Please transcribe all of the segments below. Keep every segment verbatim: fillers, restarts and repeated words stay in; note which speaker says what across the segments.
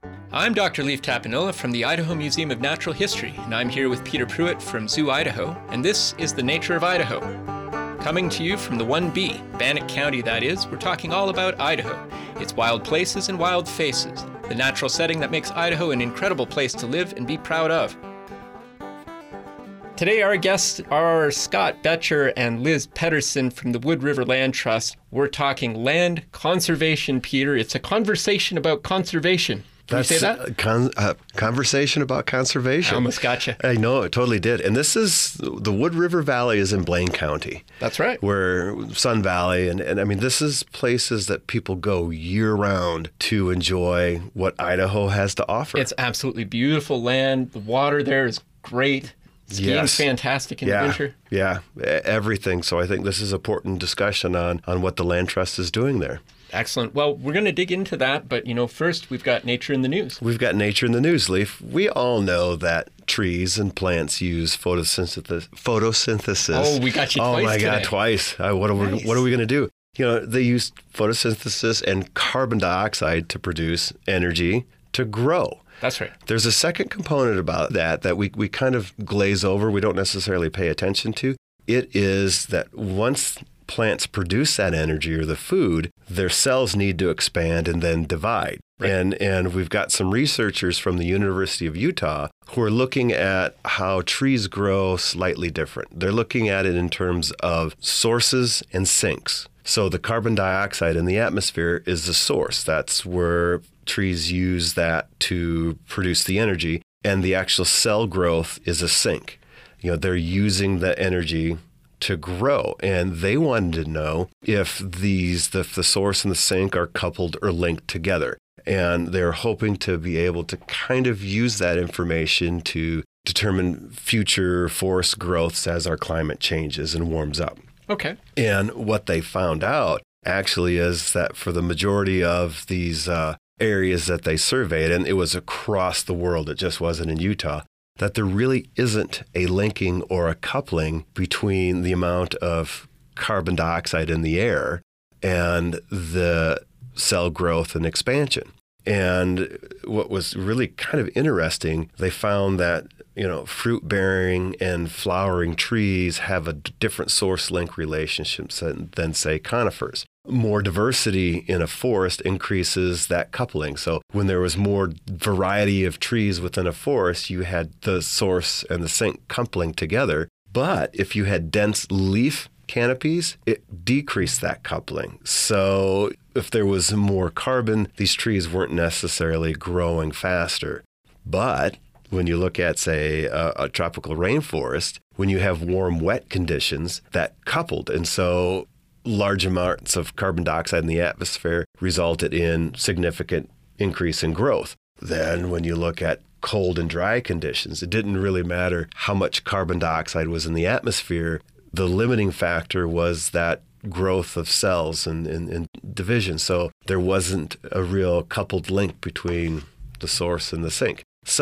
Speaker 1: I'm Doctor Leif Tapanilla from the Idaho Museum of Natural History, and I'm here with Peter Pruitt from Zoo Idaho, and this is The Nature of Idaho. Coming to you from the one B, Bannock County that is, we're talking all about Idaho, its wild places and wild faces, the natural setting that makes Idaho an incredible place to live and be proud of. Today our guests are Scott Boettcher and Liz Pedersen from the Wood River Land Trust. We're talking land conservation, Peter. It's a conversation about conservation. Can
Speaker 2: That's
Speaker 1: you say that?
Speaker 2: A con- uh, conversation about conservation.
Speaker 1: I almost got you.
Speaker 2: I know, it totally did. And this is, the Wood River Valley is in Blaine County.
Speaker 1: That's right.
Speaker 2: Where Sun Valley, and, and I mean, this is places that people go year-round to enjoy what Idaho has to offer.
Speaker 1: It's absolutely beautiful land. The water there is great. Skiing's
Speaker 2: Yes.
Speaker 1: fantastic in
Speaker 2: yeah,
Speaker 1: the winter.
Speaker 2: Yeah, e- everything. So I think this is an important discussion on, on what the Land Trust is doing there.
Speaker 1: Excellent. Well, we're going to dig into that, but, you know, first we've got nature in the news.
Speaker 2: We've got nature in the news, Leif. We all know that trees and plants use photosynthesis. photosynthesis.
Speaker 1: Oh, we got you
Speaker 2: Oh
Speaker 1: twice
Speaker 2: my God,
Speaker 1: today.
Speaker 2: twice. Uh, what are we,
Speaker 1: Nice.
Speaker 2: what are we going to do? You know, they use photosynthesis and carbon dioxide to produce energy to grow.
Speaker 1: That's right.
Speaker 2: There's a second component about that that we, we kind of glaze over. We don't necessarily pay attention to. It is that once plants produce that energy or the food, their cells need to expand and then divide.
Speaker 1: Right.
Speaker 2: And and we've got some researchers from the University of Utah who are looking at how trees grow slightly different. They're looking at it in terms of sources and sinks. So the carbon dioxide in the atmosphere is the source. That's where trees use that to produce the energy. And the actual cell growth is a sink. You know, they're using the energy to grow. And they wanted to know if these, if the source and the sink are coupled or linked together. And they're hoping to be able to kind of use that information to determine future forest growths as our climate changes and warms up.
Speaker 1: Okay.
Speaker 2: And what they found out actually is that for the majority of these uh, areas that they surveyed, and it was across the world, it just wasn't in Utah, that there really isn't a linking or a coupling between the amount of carbon dioxide in the air and the cell growth and expansion. And what was really kind of interesting, they found that, you know, fruit-bearing and flowering trees have a d- different source-link relationships than, than, say, conifers. More diversity in a forest increases that coupling. So when there was more variety of trees within a forest, you had the source and the sink coupling together. But if you had dense leaf canopies, it decreased that coupling. So if there was more carbon, these trees weren't necessarily growing faster. But when you look at, say, a, a tropical rainforest, when you have warm, wet conditions, that coupled. And so large amounts of carbon dioxide in the atmosphere resulted in significant increase in growth. Then when you look at cold and dry conditions, it didn't really matter how much carbon dioxide was in the atmosphere. The limiting factor was that growth of cells and, and, and division. So there wasn't a real coupled link between the source and the sink.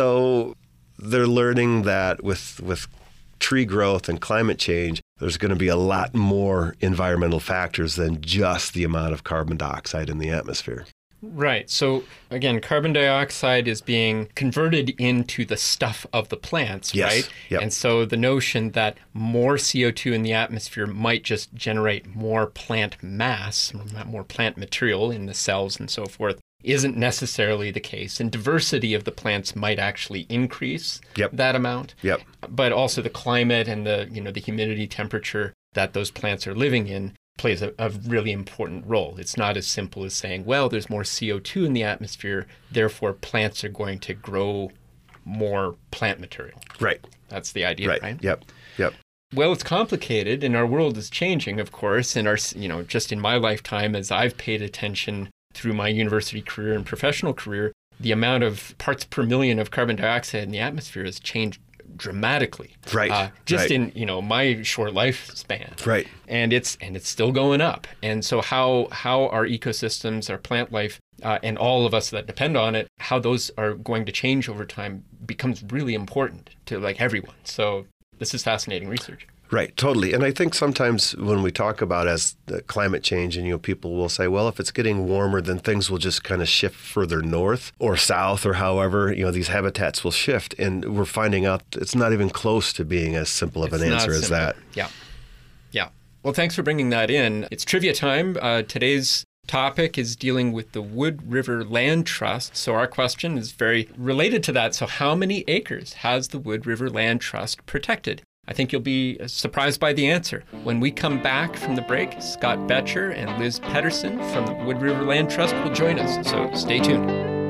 Speaker 2: So they're learning that with with tree growth and climate change, there's going to be a lot more environmental factors than just the amount of carbon dioxide in the atmosphere.
Speaker 1: Right. So, again, carbon dioxide is being converted into the stuff of the plants,
Speaker 2: Yes.
Speaker 1: right?
Speaker 2: Yep.
Speaker 1: And so the notion that more C O two in the atmosphere might just generate more plant mass, more plant material in the cells and so forth, isn't necessarily the case. And diversity of the plants might actually increase
Speaker 2: Yep.
Speaker 1: that amount.
Speaker 2: Yep.
Speaker 1: But also the climate and the, you know, the humidity temperature that those plants are living in plays a, a really important role. It's not as simple as saying, well, there's more C O two in the atmosphere, therefore plants are going to grow more plant material.
Speaker 2: Right.
Speaker 1: That's the idea,
Speaker 2: Right.
Speaker 1: right?
Speaker 2: Yep. Yep.
Speaker 1: Well, it's complicated, and our world is changing, of course, and our, you know, just in my lifetime, as I've paid attention through my university career and professional career, the amount of parts per million of carbon dioxide in the atmosphere has changed dramatically.
Speaker 2: Right.
Speaker 1: Uh, just
Speaker 2: right.
Speaker 1: in, you know, my short lifespan.
Speaker 2: Right.
Speaker 1: And it's and it's still going up. And so how how our ecosystems, our plant life, uh, and all of us that depend on it, how those are going to change over time becomes really important to like everyone. So this is fascinating research.
Speaker 2: Right, totally. And I think sometimes when we talk about as the climate change, and you know, people will say, well, if it's getting warmer, then things will just kind of shift further north or south or however, you know, these habitats will shift. And we're finding out it's not even close to being as simple of an
Speaker 1: It's
Speaker 2: answer
Speaker 1: not
Speaker 2: as
Speaker 1: simple.
Speaker 2: that.
Speaker 1: Yeah. Yeah. Well, thanks for bringing that in. It's trivia time. Uh, today's topic is dealing with the Wood River Land Trust. So our question is very related to that. So how many acres has the Wood River Land Trust protected? I think you'll be surprised by the answer. When we come back from the break, Scott Boettcher and Liz Pedersen from the Wood River Land Trust will join us. So stay tuned.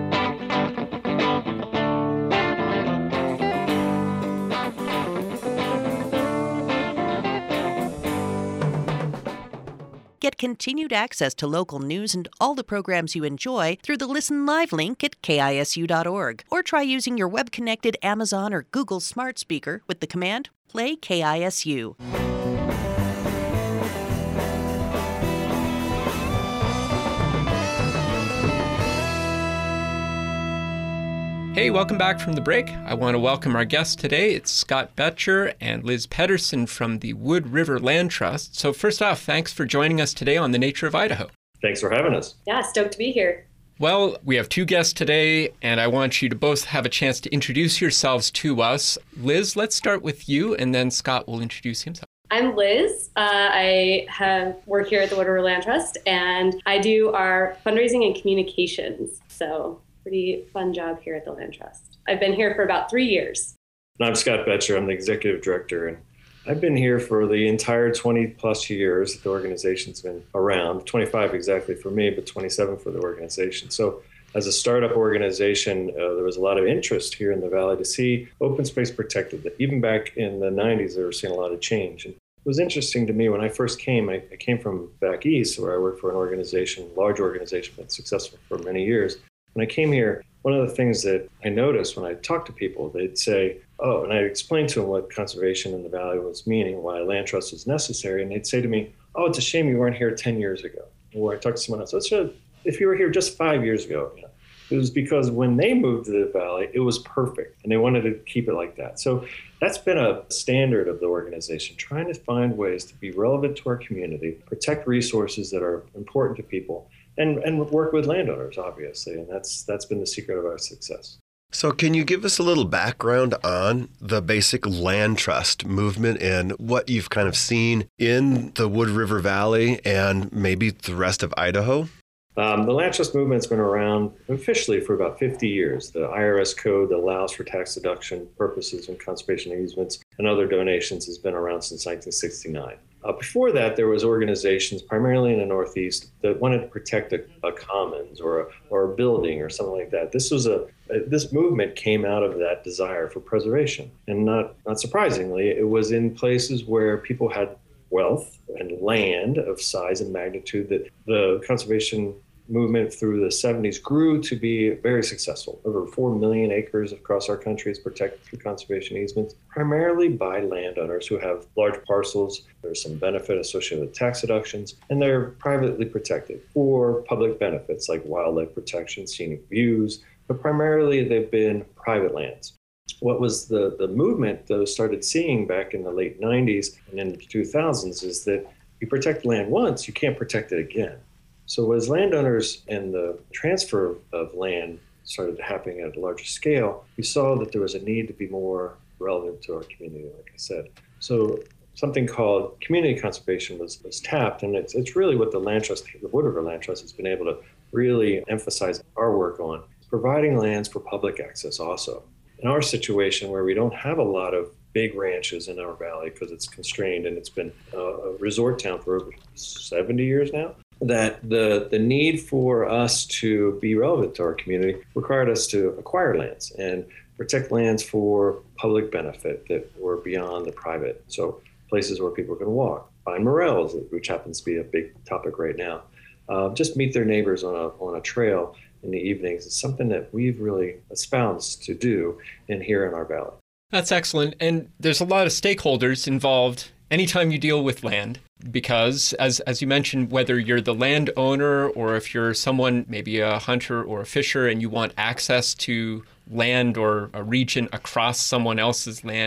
Speaker 3: Get continued access to local news and all the programs you enjoy through the Listen Live link at K I S U dot org. Or try using your web-connected Amazon or Google smart speaker with the command Play K I S U.
Speaker 1: Hey, welcome back from the break. I want to welcome our guests today. It's Scott Boettcher and Liz Pedersen from the Wood River Land Trust. So first off, thanks for joining us today on The Nature of Idaho.
Speaker 4: Thanks for having us.
Speaker 5: Yeah, stoked to be here.
Speaker 1: Well, we have two guests today, and I want you to both have a chance to introduce yourselves to us. Liz, let's start with you, and then Scott will introduce himself.
Speaker 5: I'm Liz. Uh, I have work here at the Wood River Land Trust, and I do our fundraising and communications. So pretty fun job here at the Land Trust. I've been here for about three years.
Speaker 4: And I'm Scott Boettcher. I'm the executive director, and I've been here for the entire twenty plus years the organization's been around. twenty-five exactly for me, but twenty-seven for the organization. So as a startup organization, uh, there was a lot of interest here in the Valley to see open space protected. Even back in the nineties, they were seeing a lot of change. And it was interesting to me when I first came. I, I came from back east, where I worked for an organization, large organization, but successful for many years. When I came here, one of the things that I noticed when I talked to people, they'd say, oh, and I explained to them what conservation in the Valley was meaning, why a land trust was necessary. And they'd say to me, oh, it's a shame you weren't here ten years ago. Or I talked to someone else, oh, if you were here just five years ago. You know, it was because when they moved to the Valley, it was perfect. And they wanted to keep it like that. So that's been a standard of the organization, trying to find ways to be relevant to our community, protect resources that are important to people, and, and work with landowners, obviously. And that's that's been the secret of our success.
Speaker 2: So can you give us a little background on the basic land trust movement and what you've kind of seen in the Wood River Valley and maybe the rest of Idaho?
Speaker 4: Um, the land trust movement's been around officially for about fifty years. The I R S code that allows for tax deduction purposes and conservation easements and other donations has been around since nineteen sixty-nine. Uh, before that, there was organizations primarily in the Northeast that wanted to protect a, a commons or a, or a building or something like that. This was a this movement came out of that desire for preservation, and not not surprisingly, it was in places where people had wealth and land of size and magnitude that the conservation movement through the seventies grew to be very successful. Over four million acres across our country is protected through conservation easements, primarily by landowners who have large parcels. There's some benefit associated with tax deductions, and they're privately protected for public benefits like wildlife protection, scenic views, but primarily they've been private lands. What was the, the movement that I started seeing back in the late nineties and in the two thousands is that you protect land once, you can't protect it again. So as landowners and the transfer of land started happening at a larger scale, we saw that there was a need to be more relevant to our community, like I said. So something called community conservation was, was tapped, and it's it's really what the Land Trust, the Wood River Land Trust, has been able to really emphasize our work on, providing lands for public access also. In our situation where we don't have a lot of big ranches in our valley because it's constrained and it's been a resort town for over seventy years now, that the the need for us to be relevant to our community required us to acquire lands and protect lands for public benefit that were beyond the private. So places where people can walk, find morels, which happens to be a big topic right now, uh, just meet their neighbors on a on a trail in the evenings. It's something that we've really espoused to do in here in our valley.
Speaker 1: That's excellent. And there's a lot of stakeholders involved anytime you deal with land, because as as you mentioned, whether you're the landowner or if you're someone, maybe a hunter or a fisher, and you want access to land or a region across someone else's land,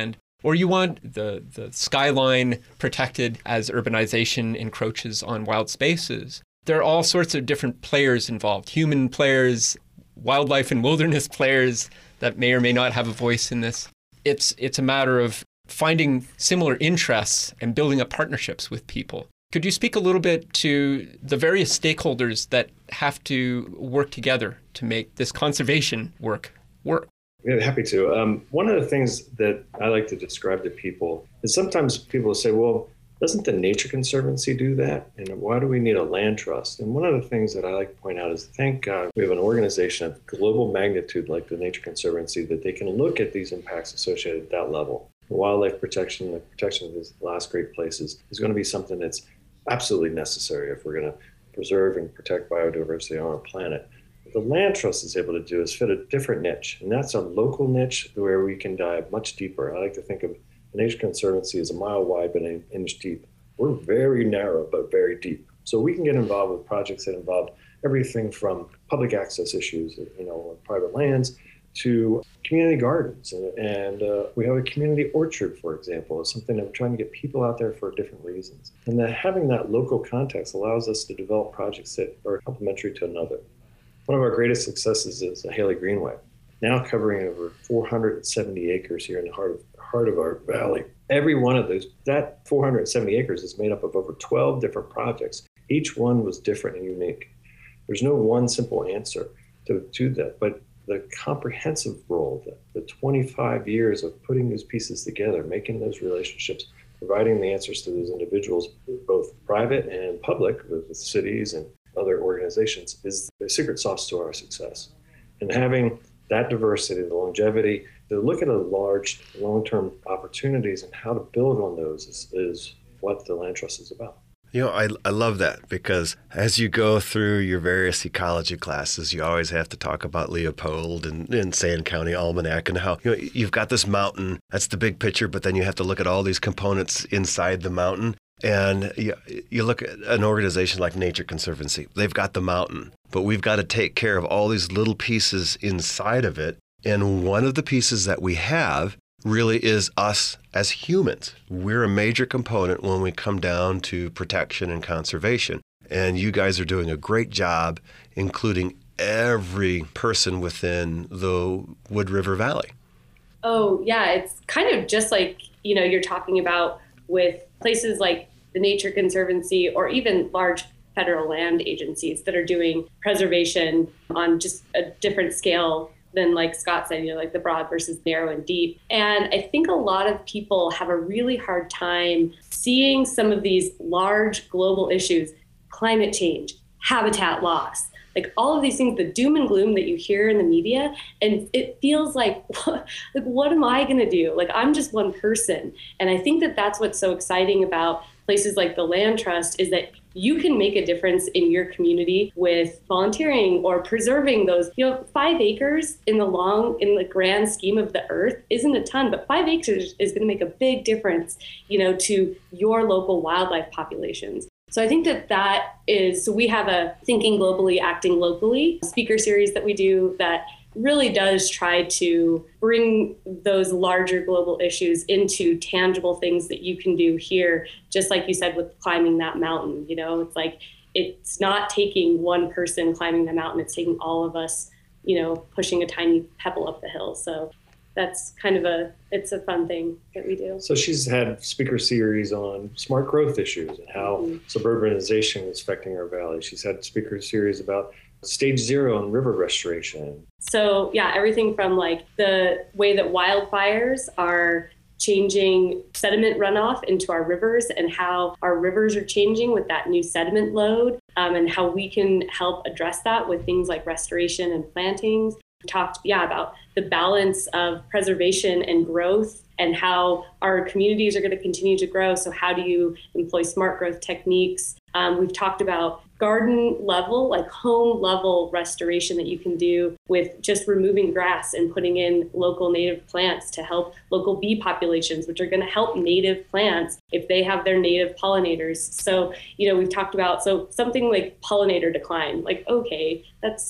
Speaker 1: or you want the, the skyline protected as urbanization encroaches on wild spaces. There are all sorts of different players involved, human players, wildlife and wilderness players that may or may not have a voice in this. It's, it's a matter of finding similar interests and building up partnerships with people. Could you speak a little bit to the various stakeholders that have to work together to make this conservation work work?
Speaker 4: Yeah, happy to. Um, one of the things that I like to describe to people is sometimes people say, well, doesn't the Nature Conservancy do that? And why do we need a land trust? And one of the things that I like to point out is, thank God we have an organization of global magnitude like the Nature Conservancy that they can look at these impacts associated at that level. Wildlife protection, the protection of these last great places is going to be something that's absolutely necessary if we're going to preserve and protect biodiversity on our planet. What the Land Trust is able to do is fit a different niche, and that's a local niche where we can dive much deeper. I like to think of the Nature Conservancy as a mile wide but an inch deep. We're very narrow but very deep. So we can get involved with projects that involve everything from public access issues, you know, on private lands, to community gardens. And, and uh, we have a community orchard, for example, is something that we're trying to get people out there for different reasons. And that having that local context allows us to develop projects that are complementary to another. One of our greatest successes is the Haley Greenway, now covering over four hundred seventy acres here in the heart of, heart of our valley. Every one of those, that four hundred seventy acres is made up of over twelve different projects. Each one was different and unique. There's no one simple answer to, to that, but the comprehensive role, the, the twenty-five years of putting those pieces together, making those relationships, providing the answers to those individuals, both private and public, with, with cities and other organizations, is the secret sauce to our success. And having that diversity, the longevity, to look at a large long-term opportunities and how to build on those is, is what the Land Trust is about.
Speaker 2: You know, I, I love that, because as you go through your various ecology classes, you always have to talk about Leopold and, and Sand County Almanac and how, you know, you've got this mountain, that's the big picture, but then you have to look at all these components inside the mountain. And you, you look at an organization like Nature Conservancy, they've got the mountain, but we've got to take care of all these little pieces inside of it. And one of the pieces that we have really is us as humans. We're a major component when we come down to protection and conservation. And you guys are doing a great job, including every person within the Wood River Valley.
Speaker 5: Oh, yeah. It's kind of just like, you know, you're talking about with places like the Nature Conservancy or even large federal land agencies that are doing preservation on just a different scale than, like Scott said, you know, like the broad versus narrow and deep. And I think a lot of people have a really hard time seeing some of these large global issues, climate change, habitat loss, like all of these things, the doom and gloom that you hear in the media. And it feels like, like what am I going to do? Like, I'm just one person. And I think that that's what's so exciting about places like the Land Trust is that you can make a difference in your community with volunteering or preserving those. You know, five acres in the long, in the grand scheme of the earth isn't a ton, but five acres is going to make a big difference, you know, to your local wildlife populations. So I think that that is, so we have a Thinking Globally, Acting Locally speaker series that we do that really does try to bring those larger global issues into tangible things that you can do here, just like you said with climbing that mountain. You know, it's like, it's not taking one person climbing the mountain, it's taking all of us, you know, pushing a tiny pebble up the hill. So that's kind of a, it's a fun thing that we do.
Speaker 4: So she's had speaker series on smart growth issues and how mm-hmm. suburbanization is affecting our valley. She's had speaker series about stage zero and river restoration.
Speaker 5: So yeah, everything from like the way that wildfires are changing sediment runoff into our rivers and how our rivers are changing with that new sediment load, um, and how we can help address that with things like restoration and plantings. We talked, yeah, about the balance of preservation and growth and how our communities are going to continue to grow. So how do you employ smart growth techniques? Um, we've talked about garden level, like home level restoration that you can do with just removing grass and putting in local native plants to help local bee populations, which are going to help native plants if they have their native pollinators. So, you know, we've talked about, so something like pollinator decline, like, okay, that's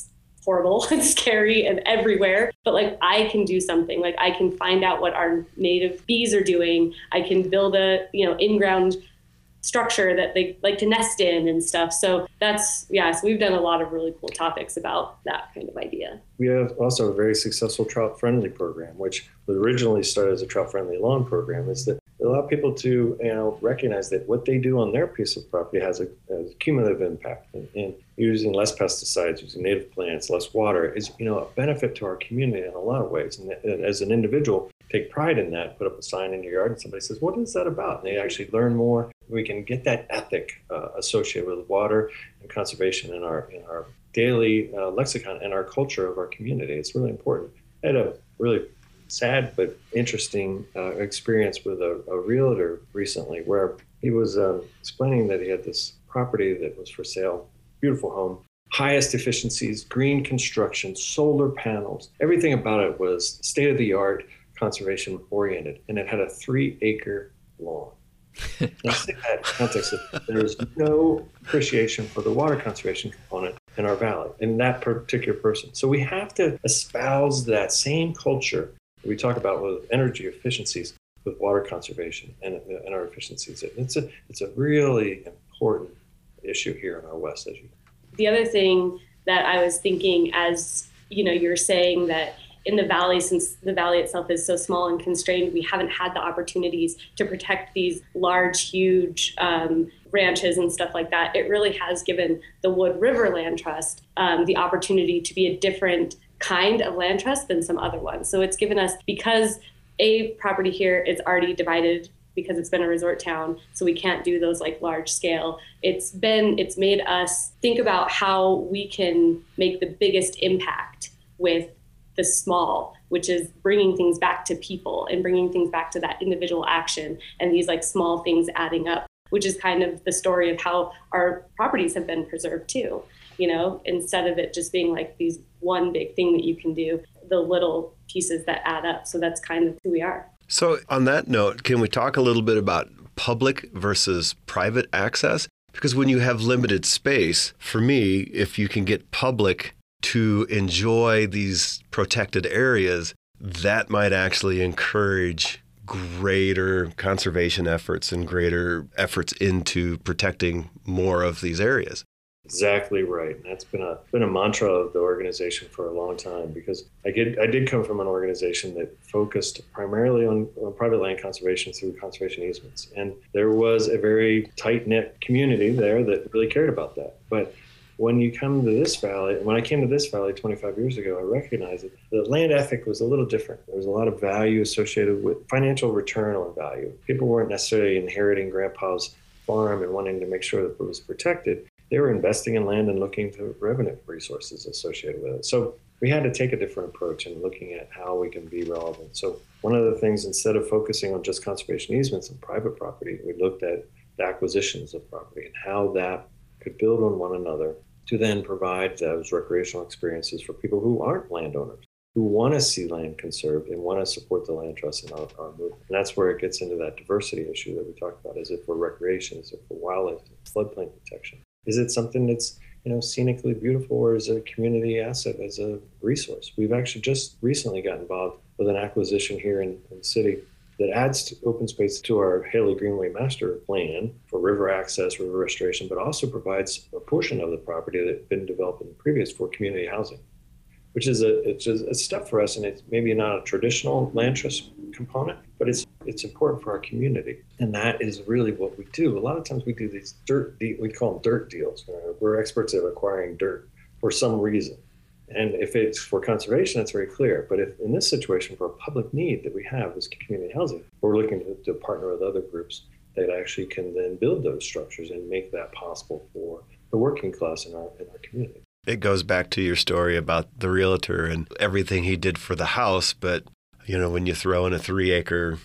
Speaker 5: horrible and scary and everywhere. But like, I can do something. Like, I can find out what our native bees are doing. I can build a, you know, in-ground structure that they like to nest in and stuff. So that's, yeah, so we've done a lot of really cool topics about that kind of idea.
Speaker 4: We have also a very successful trout-friendly program, which was originally started as a trout-friendly lawn program. Is that it allowed people to, you know, recognize that what they do on their piece of property has a, a cumulative impact. And, and using less pesticides, using native plants, less water is, you know, a benefit to our community in a lot of ways. And as an individual, take pride in that, put up a sign in your yard and somebody says, what is that about? And they actually learn more. We can get that ethic uh, associated with water and conservation in our in our daily uh, lexicon and our culture of our community. It's really important. I had a really sad but interesting uh, experience with a, a realtor recently where he was um, explaining that he had this property that was for sale, beautiful home, highest efficiencies, green construction, solar panels. Everything about it was state-of-the-art, conservation oriented, and it had a three acre lawn. Now, think that context of there is no appreciation for the water conservation component in our valley, in that particular person. So we have to espouse that same culture that we talk about with energy efficiencies with water conservation and, and our efficiencies. It's a, it's a really important issue here in our West. As you.
Speaker 5: The other thing that I was thinking as, you know, you're saying that in the valley, since the valley itself is so small and constrained, we haven't had the opportunities to protect these large, huge um, ranches and stuff like that. It really has given the Wood River Land Trust um, the opportunity to be a different kind of land trust than some other ones. So it's given us, because a property here is already divided because it's been a resort town, so we can't do those like large scale. It's been, it's made us think about how we can make the biggest impact with the small, which is bringing things back to people and bringing things back to that individual action and these like small things adding up, which is kind of the story of how our properties have been preserved too. You know, instead of it just being like these one big thing that you can do, the little pieces that add up. So that's kind of who we are.
Speaker 2: So on that note, can we talk a little bit about public versus private access? Because when you have limited space, for me, if you can get public to enjoy these protected areas, that might actually encourage greater conservation efforts and greater efforts into protecting more of these areas.
Speaker 4: Exactly right. That's been a been a mantra of the organization for a long time, because I did I did come from an organization that focused primarily on, on private land conservation through conservation easements, and there was a very tight-knit community there that really cared about that. But when you come to this valley, when I came to this valley twenty-five years ago, I recognized that the land ethic was a little different. There was a lot of value associated with financial return on value. People weren't necessarily inheriting grandpa's farm and wanting to make sure that it was protected. They were investing in land and looking for revenue resources associated with it. So we had to take a different approach in looking at how we can be relevant. So one of the things, instead of focusing on just conservation easements and private property, we looked at the acquisitions of property and how that could build on one another to then provide those recreational experiences for people who aren't landowners, who want to see land conserved and want to support the land trust and our, our movement. And that's where it gets into that diversity issue that we talked about. Is it for recreation? Is it for wildlife? Is it floodplain protection? Is it something that's, you know, scenically beautiful, or is it a community asset as a resource? We've actually just recently got involved with an acquisition here in, in the city that adds to open space to our Haley Greenway master plan for river access, river restoration, but also provides a portion of the property that had been developed in the previous for community housing, which is a it's a step for us, and it's maybe not a traditional land trust component, but it's it's important for our community, and that is really what we do. A lot of times we do these dirt, de- we call them dirt deals. We're experts at acquiring dirt for some reason, and if it's for conservation, it's very clear. But if in this situation, for a public need that we have is community housing, we're looking to, to partner with other groups that actually can then build those structures and make that possible for the working class in our in our community.
Speaker 2: It goes back to your story about the realtor and everything he did for the house. But, you know, when you throw in a three acre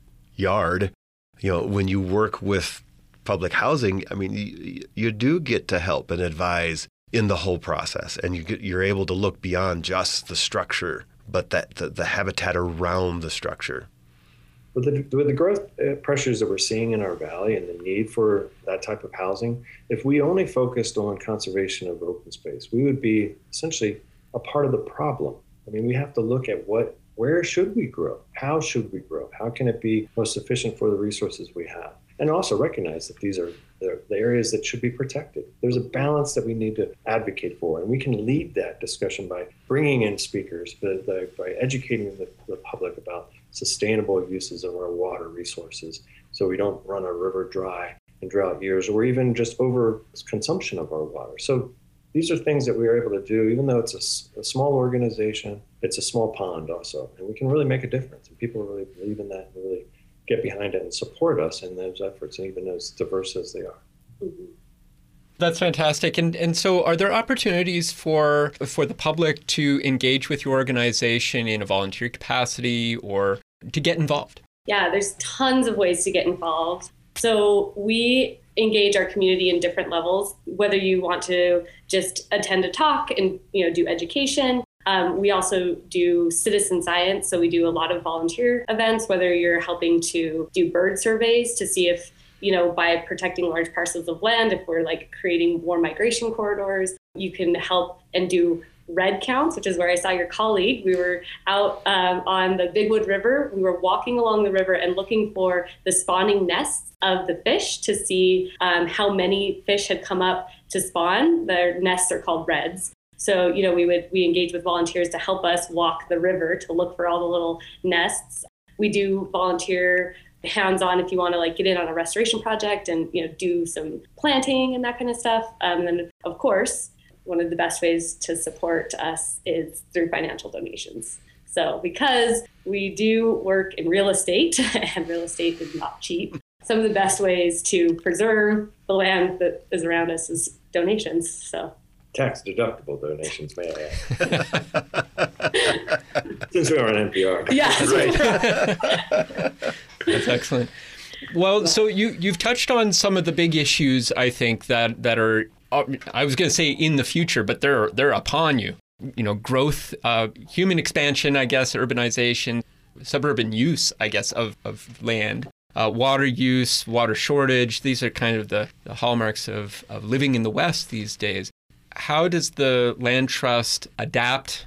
Speaker 2: yard, you know, when you work with public housing, I mean, you, you do get to help and advise in the whole process. And you get, you're able to look beyond just the structure, but that the, the habitat around the structure.
Speaker 4: With the, with the growth pressures that we're seeing in our valley and the need for that type of housing, if we only focused on conservation of open space, we would be essentially a part of the problem. I mean, we have to look at what, where should we grow? How should we grow? How can it be most efficient for the resources we have? And also recognize that these are the, the areas that should be protected. There's a balance that we need to advocate for, and we can lead that discussion by bringing in speakers, by, by, by educating the, the public about sustainable uses of our water resources so we don't run a river dry in drought years or even just over consumption of our water. So these are things that we are able to do, even though it's a, a small organization, it's a small pond also, and we can really make a difference. And people really believe in that and really get behind it and support us in those efforts, and even as diverse as they are.
Speaker 5: Mm-hmm.
Speaker 1: That's fantastic. And and so are there opportunities for for the public to engage with your organization in a volunteer capacity or to get involved?
Speaker 5: Yeah, there's tons of ways to get involved. So we engage our community in different levels, whether you want to just attend a talk and, you know, do education. Um, we also do citizen science. So we do a lot of volunteer events, whether you're helping to do bird surveys to see if, you know, by protecting large parcels of land, if we're like creating more migration corridors, you can help and do red counts, which is where I saw your colleague. We were out um, on the Big Wood River. We were walking along the river and looking for the spawning nests of the fish to see um, how many fish had come up to spawn. Their nests are called reds. So, you know, we would we engage with volunteers to help us walk the river to look for all the little nests. We do volunteer hands-on if you want to like get in on a restoration project and, you know, do some planting and that kind of stuff. Um, and then, of course, one of the best ways to support us is through financial donations. So because we do work in real estate, and real estate is not cheap, some of the best ways to preserve the land that is around us is donations. So
Speaker 4: tax deductible donations, may I add. Since we are on N P R.
Speaker 5: Yeah,
Speaker 1: right. That's excellent. Well, so you, you've touched on some of the big issues, I think, that, that are, I was going to say in the future, but they're they're upon you. You know, growth, uh, human expansion, I guess, urbanization, suburban use, I guess, of, of land, uh, water use, water shortage. These are kind of the, the hallmarks of, of living in the West these days. How does the Land Trust adapt,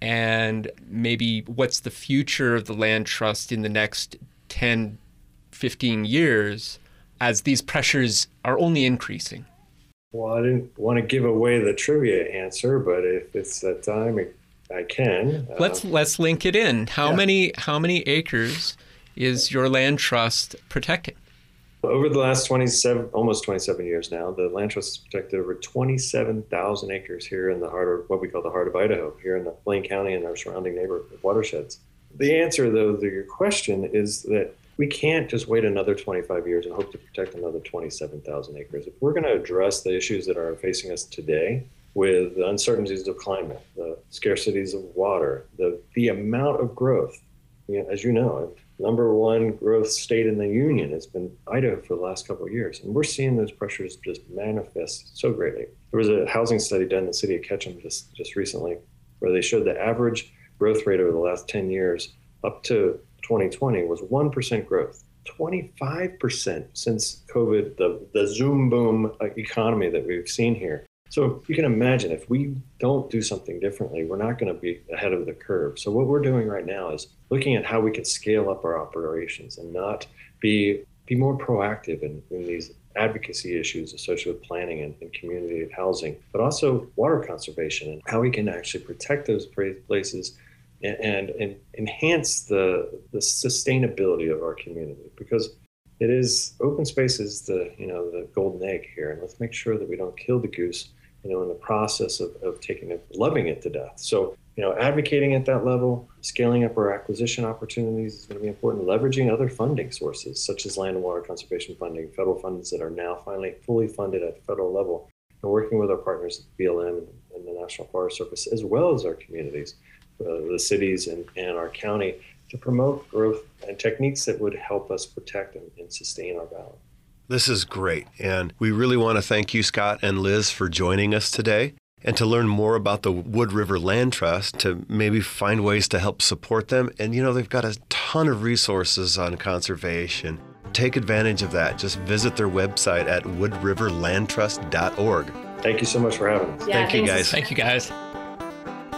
Speaker 1: and maybe what's the future of the Land Trust in the next ten, fifteen years as these pressures are only increasing?
Speaker 4: Well, I didn't want to give away the trivia answer, but if it's that time, I can.
Speaker 1: Let's
Speaker 4: uh,
Speaker 1: let's link it in. How
Speaker 4: yeah.
Speaker 1: many how many acres is your Land Trust protecting?
Speaker 4: Over the last twenty-seven, almost twenty-seven years now, the Land Trust has protected over twenty-seven thousand acres here in the heart of what we call the heart of Idaho, here in the Blaine County and our surrounding neighborhood watersheds. The answer, though, to your question is that we can't just wait another twenty-five years and hope to protect another twenty-seven thousand acres. If we're going to address the issues that are facing us today with the uncertainties of climate, the scarcities of water, the, the amount of growth, you know, as you know, number one growth state in the union has been Idaho for the last couple of years. And we're seeing those pressures just manifest so greatly. There was a housing study done in the city of Ketchum just, just recently where they showed the average growth rate over the last ten years up to twenty twenty was one percent growth, twenty-five percent since COVID, the, the Zoom boom economy that we've seen here. So you can imagine if we don't do something differently, we're not going to be ahead of the curve. So what we're doing right now is looking at how we can scale up our operations and not be be more proactive in, in these advocacy issues associated with planning and, and community housing, but also water conservation and how we can actually protect those places and, and, and enhance the, the sustainability of our community. Because it is, open space is the, you know, the golden egg here, and let's make sure that we don't kill the goose, you know, in the process of, of taking it, loving it to death. So, you know, advocating at that level, scaling up our acquisition opportunities is going to be important. Leveraging other funding sources, such as land and water conservation funding, federal funds that are now finally fully funded at the federal level, and working with our partners at B L M and the National Forest Service, as well as our communities, uh, the cities and, and our county, to promote growth and techniques that would help us protect and, and sustain our valley.
Speaker 2: This is great, and we really want to thank you, Scott and Liz, for joining us today. And to learn more about the Wood River Land Trust, to maybe find ways to help support them. And, you know, they've got a ton of resources on conservation. Take advantage of that. Just visit their website at wood river land trust dot org.
Speaker 4: Thank you so much for having us.
Speaker 5: Yeah,
Speaker 2: Thank you, guys.
Speaker 1: Thank you, guys.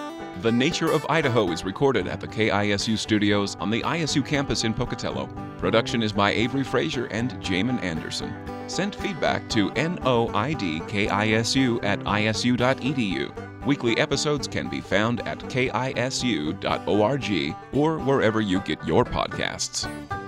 Speaker 6: The Nature of Idaho is recorded at the K I S U studios on the I S U campus in Pocatello. Production is by Avery Frazier and Jamin Anderson. Send feedback to noidkisu at I S U dot E D U. Weekly episodes can be found at K I S U dot org or wherever you get your podcasts.